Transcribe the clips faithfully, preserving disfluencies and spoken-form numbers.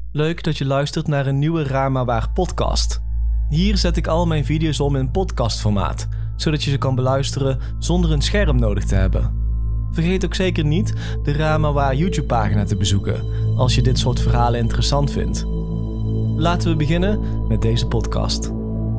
Leuk dat je luistert naar een nieuwe Raar maar Waar podcast. Hier zet ik al mijn video's om in podcastformaat, zodat je ze kan beluisteren zonder een scherm nodig te hebben. Vergeet ook zeker niet de Raar maar Waar YouTube pagina te bezoeken, als je dit soort verhalen interessant vindt. Laten we beginnen met deze podcast.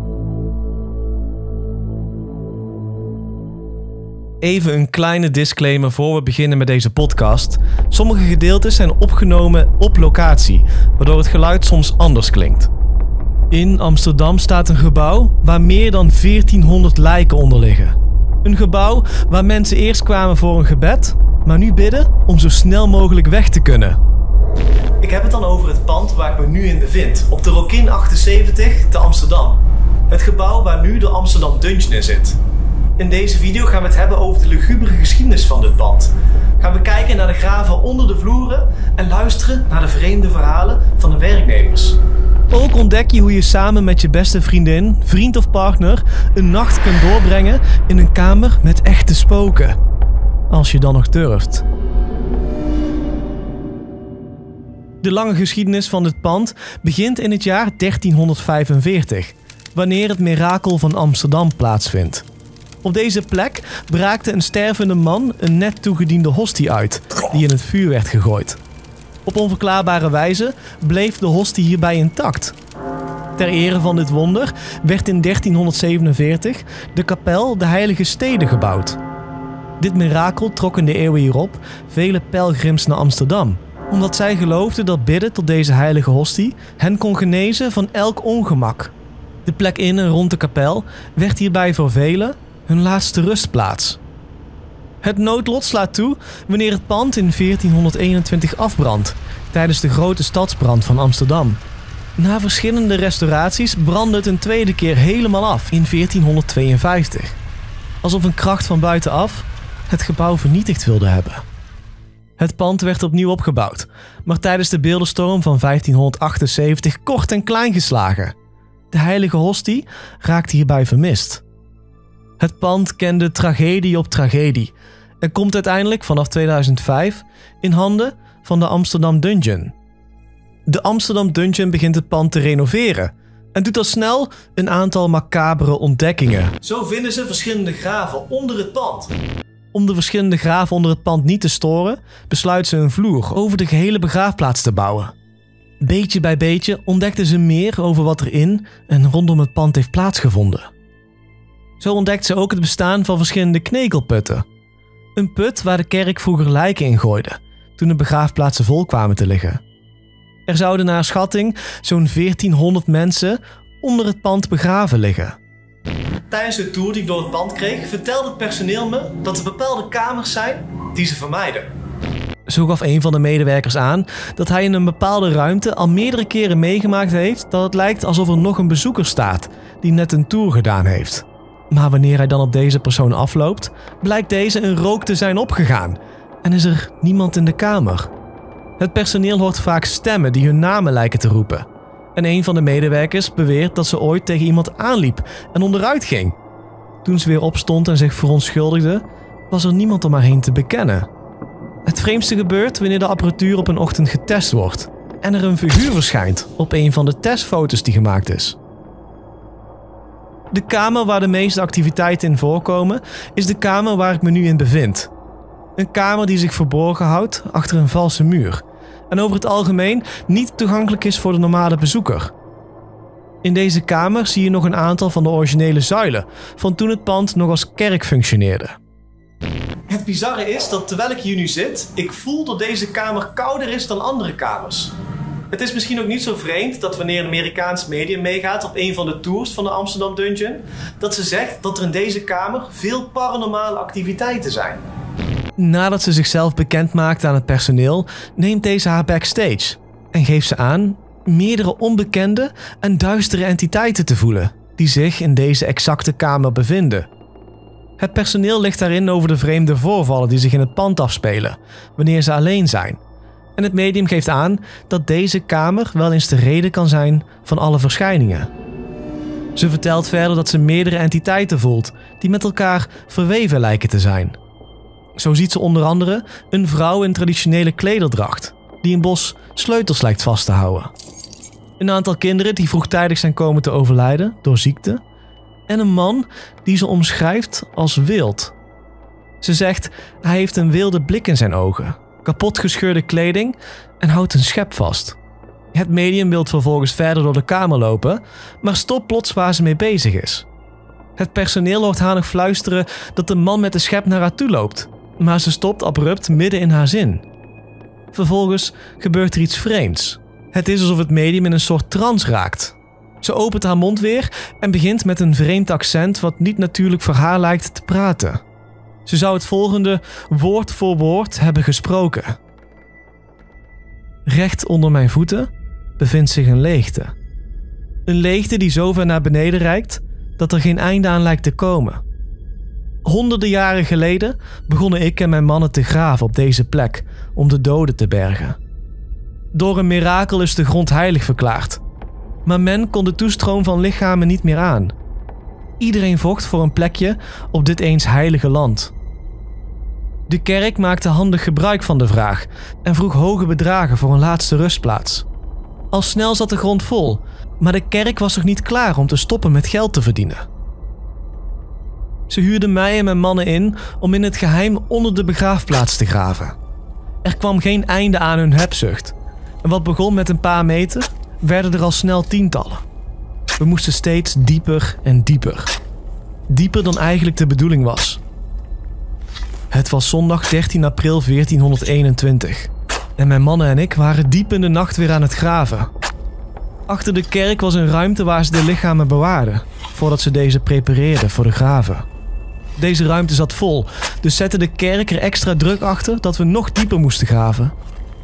Even een kleine disclaimer voor we beginnen met deze podcast. Sommige gedeeltes zijn opgenomen op locatie, waardoor het geluid soms anders klinkt. In Amsterdam staat een gebouw waar meer dan veertienhonderd lijken onder liggen. Een gebouw waar mensen eerst kwamen voor een gebed, maar nu bidden om zo snel mogelijk weg te kunnen. Ik heb het dan over het pand waar ik me nu in bevind, op de Rokin achtenzeventig te Amsterdam. Het gebouw waar nu de Amsterdam Dungeon in zit. In deze video gaan we het hebben over de lugubere geschiedenis van dit pand. Gaan we kijken naar de graven onder de vloeren en luisteren naar de vreemde verhalen van de werknemers. Ook ontdek je hoe je samen met je beste vriendin, vriend of partner een nacht kunt doorbrengen in een kamer met echte spoken. Als je dan nog durft. De lange geschiedenis van dit pand begint in het jaar dertienhonderdvijfenveertig, wanneer het mirakel van Amsterdam plaatsvindt. Op deze plek braakte een stervende man een net toegediende hostie uit, die in het vuur werd gegooid. Op onverklaarbare wijze bleef de hostie hierbij intact. Ter ere van dit wonder werd in dertienhonderdzevenenveertig de kapel de Heilige Stede gebouwd. Dit mirakel trok in de eeuwen hierop vele pelgrims naar Amsterdam, omdat zij geloofden dat bidden tot deze heilige hostie hen kon genezen van elk ongemak. De plek in en rond de kapel werd hierbij voor velen hun laatste rustplaats. Het noodlot slaat toe wanneer het pand in veertienhonderdeenentwintig afbrandt tijdens de grote stadsbrand van Amsterdam. Na verschillende restauraties brandde het een tweede keer helemaal af in veertienhonderdtweeënvijftig. Alsof een kracht van buitenaf het gebouw vernietigd wilde hebben. Het pand werd opnieuw opgebouwd, maar tijdens de beeldenstorm van vijftienhonderdachtenzeventig kort en klein geslagen. De heilige hostie raakte hierbij vermist. Het pand kende tragedie op tragedie en komt uiteindelijk vanaf tweeduizend vijf in handen van de Amsterdam Dungeon. De Amsterdam Dungeon begint het pand te renoveren en doet al snel een aantal macabere ontdekkingen. Zo vinden ze verschillende graven onder het pand. Om de verschillende graven onder het pand niet te storen, besluiten ze een vloer over de gehele begraafplaats te bouwen. Beetje bij beetje ontdekten ze meer over wat er in en rondom het pand heeft plaatsgevonden. Zo ontdekten ze ook het bestaan van verschillende knekelputten. Een put waar de kerk vroeger lijken in gooide, toen de begraafplaatsen vol kwamen te liggen. Er zouden naar schatting zo'n veertienhonderd mensen onder het pand begraven liggen. Tijdens de tour die ik door het pand kreeg, vertelde het personeel me dat er bepaalde kamers zijn die ze vermijden. Zo gaf een van de medewerkers aan dat hij in een bepaalde ruimte al meerdere keren meegemaakt heeft dat het lijkt alsof er nog een bezoeker staat die net een tour gedaan heeft. Maar wanneer hij dan op deze persoon afloopt, blijkt deze een rook te zijn opgegaan en is er niemand in de kamer. Het personeel hoort vaak stemmen die hun namen lijken te roepen. En een van de medewerkers beweert dat ze ooit tegen iemand aanliep en onderuit ging. Toen ze weer opstond en zich verontschuldigde, was er niemand om haar heen te bekennen. Het vreemdste gebeurt wanneer de apparatuur op een ochtend getest wordt en er een figuur verschijnt op een van de testfoto's die gemaakt is. De kamer waar de meeste activiteiten in voorkomen is de kamer waar ik me nu in bevind. Een kamer die zich verborgen houdt achter een valse muur en over het algemeen niet toegankelijk is voor de normale bezoeker. In deze kamer zie je nog een aantal van de originele zuilen van toen het pand nog als kerk functioneerde. Het bizarre is dat terwijl ik hier nu zit, ik voel dat deze kamer kouder is dan andere kamers. Het is misschien ook niet zo vreemd dat wanneer een Amerikaans media meegaat op een van de tours van de Amsterdam Dungeon, dat ze zegt dat er in deze kamer veel paranormale activiteiten zijn. Nadat ze zichzelf bekend maakt aan het personeel, neemt deze haar backstage en geeft ze aan meerdere onbekende en duistere entiteiten te voelen die zich in deze exacte kamer bevinden. Het personeel ligt daarin over de vreemde voorvallen die zich in het pand afspelen wanneer ze alleen zijn. En het medium geeft aan dat deze kamer wel eens de reden kan zijn van alle verschijningen. Ze vertelt verder dat ze meerdere entiteiten voelt die met elkaar verweven lijken te zijn. Zo ziet ze onder andere een vrouw in traditionele klederdracht die een bos sleutels lijkt vast te houden. Een aantal kinderen die vroegtijdig zijn komen te overlijden door ziekte. En een man die ze omschrijft als wild. Ze zegt hij heeft een wilde blik in zijn ogen, kapotgescheurde kleding en houdt een schep vast. Het medium wil vervolgens verder door de kamer lopen, maar stopt plots waar ze mee bezig is. Het personeel hoort haar nog fluisteren dat de man met de schep naar haar toe loopt, maar ze stopt abrupt midden in haar zin. Vervolgens gebeurt er iets vreemds. Het is alsof het medium in een soort trance raakt. Ze opent haar mond weer en begint met een vreemd accent wat niet natuurlijk voor haar lijkt te praten. Ze zou het volgende woord voor woord hebben gesproken. Recht onder mijn voeten bevindt zich een leegte. Een leegte die zo ver naar beneden reikt dat er geen einde aan lijkt te komen. Honderden jaren geleden begonnen ik en mijn mannen te graven op deze plek om de doden te bergen. Door een mirakel is de grond heilig verklaard, maar men kon de toestroom van lichamen niet meer aan. Iedereen vocht voor een plekje op dit eens heilige land. De kerk maakte handig gebruik van de vraag en vroeg hoge bedragen voor een laatste rustplaats. Al snel zat de grond vol, maar de kerk was nog niet klaar om te stoppen met geld te verdienen. Ze huurden mij en mijn mannen in om in het geheim onder de begraafplaats te graven. Er kwam geen einde aan hun hebzucht. En wat begon met een paar meter, werden er al snel tientallen. We moesten steeds dieper en dieper. Dieper dan eigenlijk de bedoeling was. Het was zondag dertien april veertienhonderdeenentwintig. En mijn mannen en ik waren diep in de nacht weer aan het graven. Achter de kerk was een ruimte waar ze de lichamen bewaarden, voordat ze deze prepareerden voor de graven. Deze ruimte zat vol, dus zette de kerk er extra druk achter dat we nog dieper moesten graven.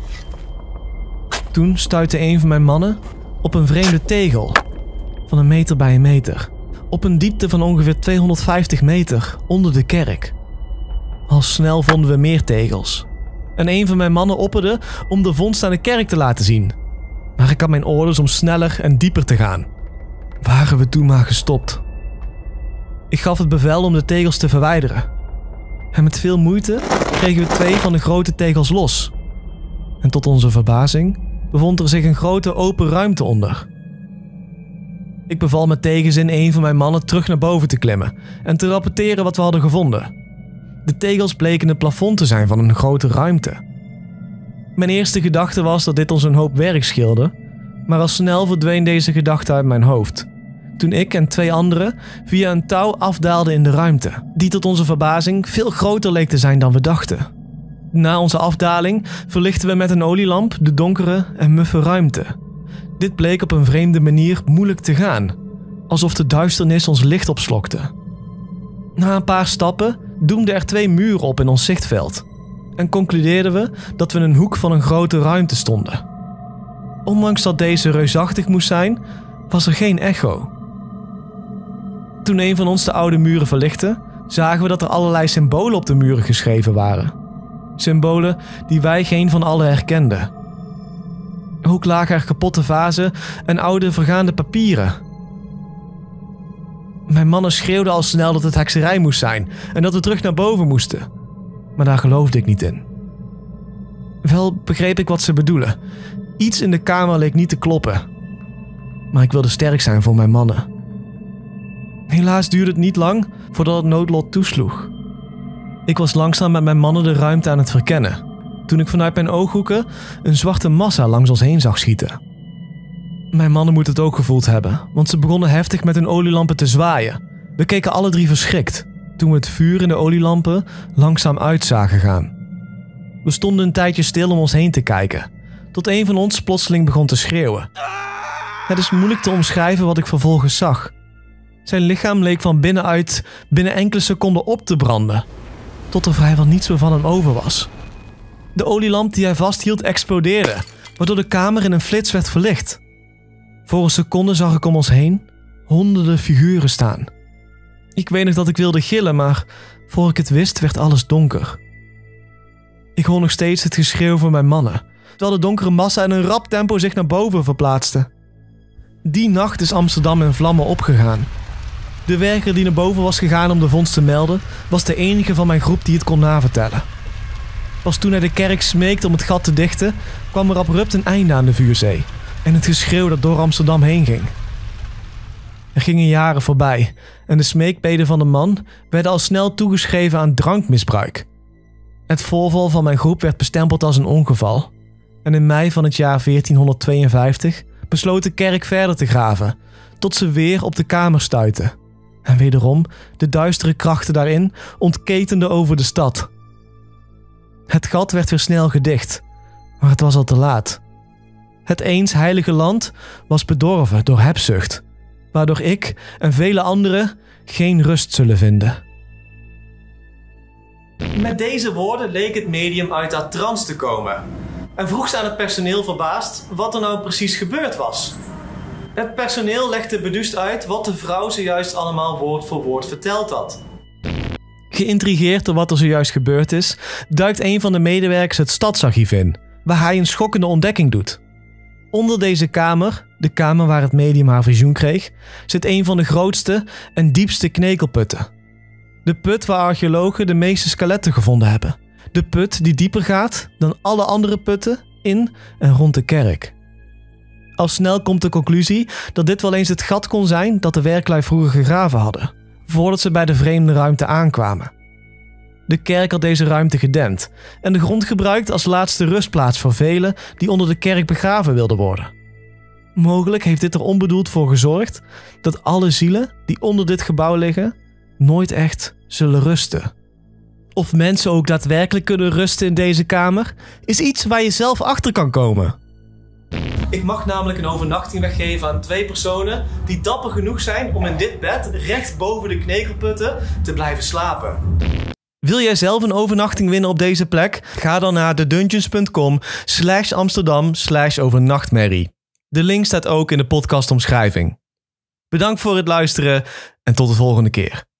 Toen stuitte een van mijn mannen op een vreemde tegel van een meter bij een meter, op een diepte van ongeveer tweehonderdvijftig meter onder de kerk. Al snel vonden we meer tegels. En een van mijn mannen opperde om de vondst aan de kerk te laten zien. Maar ik had mijn orders om sneller en dieper te gaan. Waren we toen maar gestopt. Ik gaf het bevel om de tegels te verwijderen. En met veel moeite kregen we twee van de grote tegels los. En tot onze verbazing bevond er zich een grote open ruimte onder. Ik beval met tegenzin een van mijn mannen terug naar boven te klimmen en te rapporteren wat we hadden gevonden. De tegels bleken het plafond te zijn van een grote ruimte. Mijn eerste gedachte was dat dit ons een hoop werk scheelde, maar al snel verdween deze gedachte uit mijn hoofd. Toen ik en twee anderen via een touw afdaalden in de ruimte, die tot onze verbazing veel groter leek te zijn dan we dachten. Na onze afdaling verlichten we met een olielamp de donkere en muffe ruimte. Dit bleek op een vreemde manier moeilijk te gaan, alsof de duisternis ons licht opslokte. Na een paar stappen doemden er twee muren op in ons zichtveld en concludeerden we dat we in een hoek van een grote ruimte stonden. Ondanks dat deze reusachtig moest zijn, was er geen echo. Toen een van ons de oude muren verlichtte, zagen we dat er allerlei symbolen op de muren geschreven waren. Symbolen die wij geen van allen herkenden. Ook lagen er kapotte vazen en oude vergaande papieren. Mijn mannen schreeuwden al snel dat het hekserij moest zijn en dat we terug naar boven moesten. Maar daar geloofde ik niet in. Wel begreep ik wat ze bedoelen. Iets in de kamer leek niet te kloppen. Maar ik wilde sterk zijn voor mijn mannen. Helaas duurde het niet lang voordat het noodlot toesloeg. Ik was langzaam met mijn mannen de ruimte aan het verkennen, toen ik vanuit mijn ooghoeken een zwarte massa langs ons heen zag schieten. Mijn mannen moeten het ook gevoeld hebben, want ze begonnen heftig met hun olielampen te zwaaien. We keken alle drie verschrikt, toen we het vuur in de olielampen langzaam uit zagen gaan. We stonden een tijdje stil om ons heen te kijken, tot een van ons plotseling begon te schreeuwen. Het is moeilijk te omschrijven wat ik vervolgens zag. Zijn lichaam leek van binnenuit binnen enkele seconden op te branden, tot er vrijwel niets meer van hem over was. De olielamp die hij vasthield explodeerde, waardoor de kamer in een flits werd verlicht. Voor een seconde zag ik om ons heen honderden figuren staan. Ik weet nog dat ik wilde gillen, maar voor ik het wist werd alles donker. Ik hoor nog steeds het geschreeuw van mijn mannen, terwijl de donkere massa in een rap tempo zich naar boven verplaatste. Die nacht is Amsterdam in vlammen opgegaan. De werker die naar boven was gegaan om de vondst te melden, was de enige van mijn groep die het kon navertellen. Pas toen hij de kerk smeekte om het gat te dichten, kwam er abrupt een einde aan de vuurzee en het geschreeuw dat door Amsterdam heen ging. Er gingen jaren voorbij en de smeekbeden van de man werden al snel toegeschreven aan drankmisbruik. Het voorval van mijn groep werd bestempeld als een ongeval en in mei van het jaar veertienhonderdtweeënvijftig besloot de kerk verder te graven, tot ze weer op de kamer stuitten. En wederom de duistere krachten daarin ontketenden over de stad. Het gat werd weer snel gedicht, maar het was al te laat. Het eens heilige land was bedorven door hebzucht, waardoor ik en vele anderen geen rust zullen vinden. Met deze woorden leek het medium uit haar trance te komen en vroeg ze aan het personeel verbaasd wat er nou precies gebeurd was. Het personeel legde beduusd uit wat de vrouw zojuist allemaal woord voor woord verteld had. Geïntrigeerd door wat er zojuist gebeurd is, duikt een van de medewerkers het stadsarchief in, waar hij een schokkende ontdekking doet. Onder deze kamer, de kamer waar het medium haar visioen kreeg, zit een van de grootste en diepste knekelputten. De put waar archeologen de meeste skeletten gevonden hebben. De put die dieper gaat dan alle andere putten in en rond de kerk. Al snel komt de conclusie dat dit wel eens het gat kon zijn dat de werklui vroeger gegraven hadden, voordat ze bij de vreemde ruimte aankwamen. De kerk had deze ruimte gedempt en de grond gebruikt als laatste rustplaats voor velen die onder de kerk begraven wilden worden. Mogelijk heeft dit er onbedoeld voor gezorgd dat alle zielen die onder dit gebouw liggen nooit echt zullen rusten. Of mensen ook daadwerkelijk kunnen rusten in deze kamer, is iets waar je zelf achter kan komen. Ik mag namelijk een overnachting weggeven aan twee personen die dapper genoeg zijn om in dit bed recht boven de knekelputten te blijven slapen. Wil jij zelf een overnachting winnen op deze plek? Ga dan naar thedungeons.com slash Amsterdam slash overnachtmerrie. De link staat ook in de podcastomschrijving. Bedankt voor het luisteren en tot de volgende keer.